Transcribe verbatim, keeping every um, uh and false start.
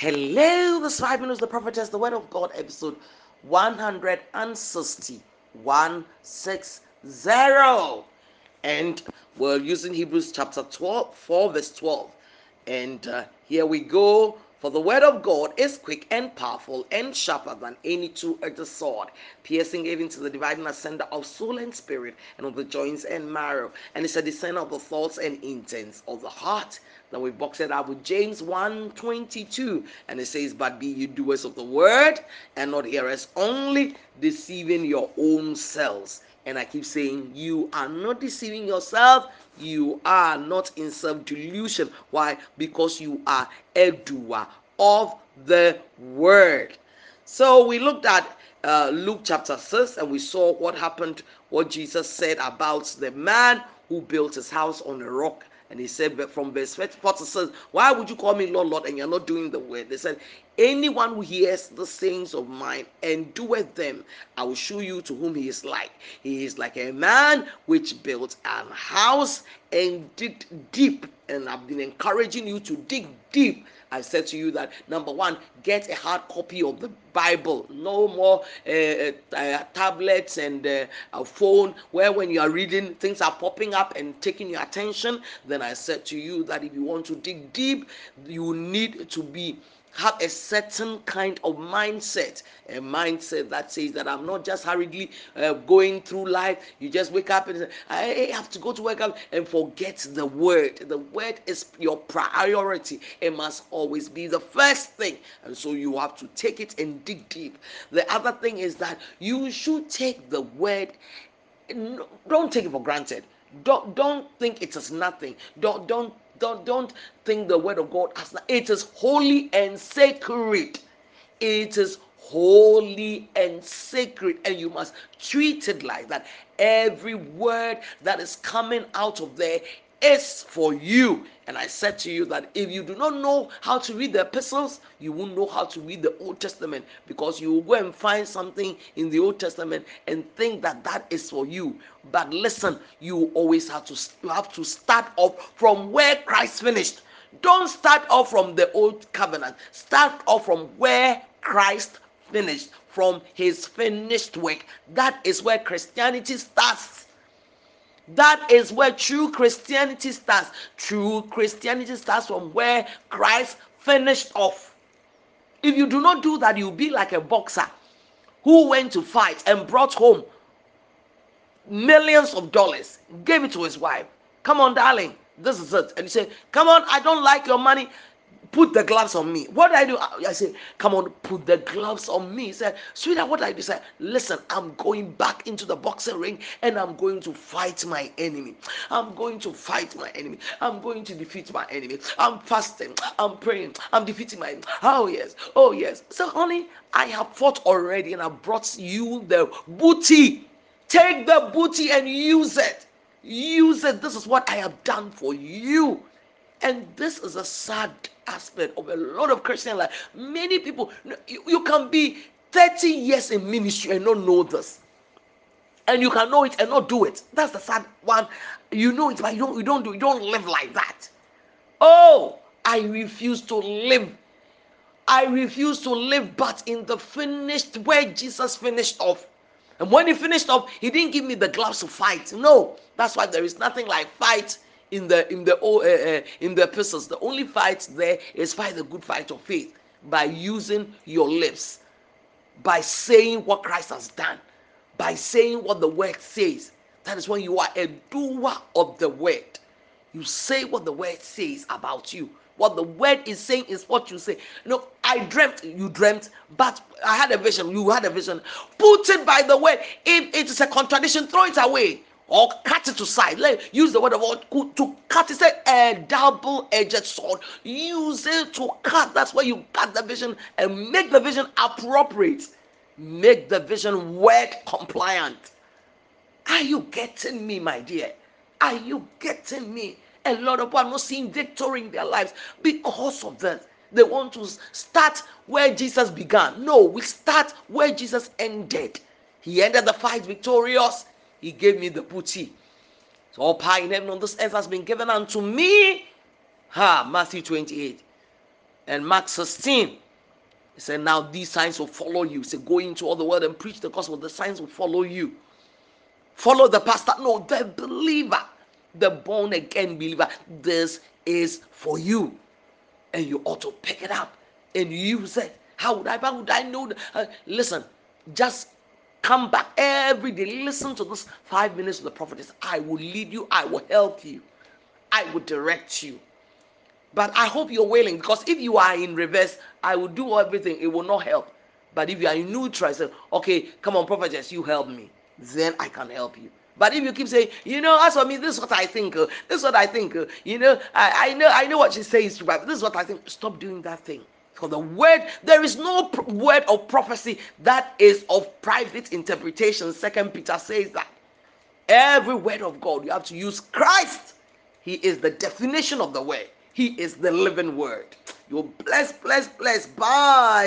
Hello, this is five minutes, the prophetess, the word of God, episode one sixty, one sixty. And we're using Hebrews chapter twelve, four, verse twelve. And uh, here we go. For the word of God is quick and powerful and sharper than any two-edged sword, piercing even to the dividing asunder of soul and spirit, and of the joints and marrow. And it's a discerner of the thoughts and intents of the heart. Then we box it up with James one twenty-two, and it says, "But be ye doers of the word, and not hearers only, deceiving your own selves." And I keep saying, you are not deceiving yourself. You are not in self-delusion. Why? Because you are a doer of the word. So we looked at uh, Luke chapter six, and we saw what happened, what Jesus said about the man who built his house on a rock. And he said from verse forty-six, "Why would you call me Lord, Lord, and you're not doing the word?" They said, "Anyone who hears the sayings of mine and doeth them, I will show you to whom he is like. He is like a man which built an house and digged deep." And I've been encouraging you to dig deep. I said to you that, number one, get a hard copy of the Bible. No more uh, uh, uh, tablets and uh, a phone where when you are reading, things are popping up and taking your attention. Then I said to you that if you want to dig deep, you need to be have a certain kind of mindset, a mindset that says that I'm not just hurriedly uh, going through life. You just wake up and say, I have to go to work and forget the word. The word is your priority. It must always be the first thing. And so you have to take it and dig deep. The other thing is that you should take the word. Don't take it for granted. Don't don't think it is nothing. Don't don't don't don't think the word of God as it is holy and sacred. It is holy and sacred, and you must treat it like that. Every word that is coming out of there is for you. And I said to you that if you do not know how to read the epistles, you won't know how to read the Old Testament, because you will go and find something in the Old Testament and think that that is for you. But listen, you always have to you have to start off from where Christ finished. Don't start off from the old covenant. Start off from where Christ finished, from his finished work. That is where Christianity starts. That is where true Christianity starts. True Christianity starts from where Christ finished off. If you do not do that, you'll be like a boxer who went to fight and brought home millions of dollars, gave it to his wife. "Come on, darling, this is it." And he said, "Come on, I don't like your money. Put the gloves on me." What did I do? I said, "Come on, put the gloves on me." He said, "Sweetheart, what did I do?" He said, "Listen, I'm going back into the boxing ring and I'm going to fight my enemy. I'm going to fight my enemy. I'm going to defeat my enemy. I'm fasting. I'm praying. I'm defeating my enemy." "Oh, yes. Oh, yes." So, honey, I have fought already and I brought you the booty. Take the booty and use it. Use it. This is what I have done for you. And this is a sad aspect of a lot of Christian life. Many people, you, you can be thirty years in ministry and not know this. And you can know it and not do it. That's the sad one. You know it, but you don't, you don't do, you don't live like that. Oh, I refuse to live. I refuse to live, but in the finished where Jesus finished off. And when he finished off, he didn't give me the gloves to fight. No, that's why there is nothing like fight in the in the uh, uh, in the epistles. The only fight there is fight the good fight of faith by using your lips, by saying what Christ has done, by saying what the word says. That is when you are a doer of the word. You say what the word says about you. What the word is saying is what you say. You know, I dreamt, you dreamt, but I had a vision, you had a vision. Put it by the word. If it is a contradiction, throw it away or cut it aside. Let use the word of God to cut. It's a double-edged sword. Use it to cut. That's where you cut the vision and make the vision appropriate. Make the vision word compliant. Are you getting me, my dear? Are you getting me? A lot of people are not seeing victory in their lives because of that. They want to start where Jesus began. No, we start where Jesus ended. He ended the fight victorious. He gave me the booty. So all power in heaven on this earth has been given unto me. Ha, Matthew twenty-eight. And Mark sixteen, he said, now these signs will follow you. He said, go into all the world and preach the gospel. The signs will follow you. Follow the pastor. No, the believer, the born again believer. This is for you. And you ought to pick it up and use it. How would I, how would I know? Uh, listen, just come back every day. Listen to this five minutes of the prophetess. I will lead you. I will help you. I will direct you. But I hope you're willing, because if you are in reverse, I will do everything. It will not help. But if you are in neutral, I say, okay, come on, prophetess, you help me. Then I can help you. But if you keep saying, you know, as for me, this is what I think. Uh, this is what I think. Uh, you know, I, I know, I know what she says, but this is what I think. Stop doing that thing. For the word, there is no pr- word of prophecy that is of private interpretation. Second Peter says that. Every word of God, you have to use Christ. He is the definition of the word. He is the living word. You're blessed, blessed, blessed. Bye.